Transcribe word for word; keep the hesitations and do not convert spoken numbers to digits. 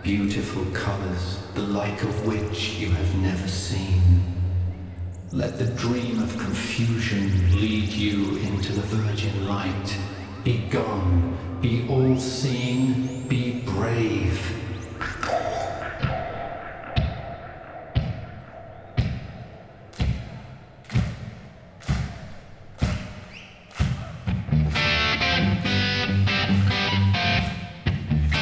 beautiful colors, the like of which you have never seen. Let the dream of confusion lead you into the virgin light. Be gone, be all-seeing, be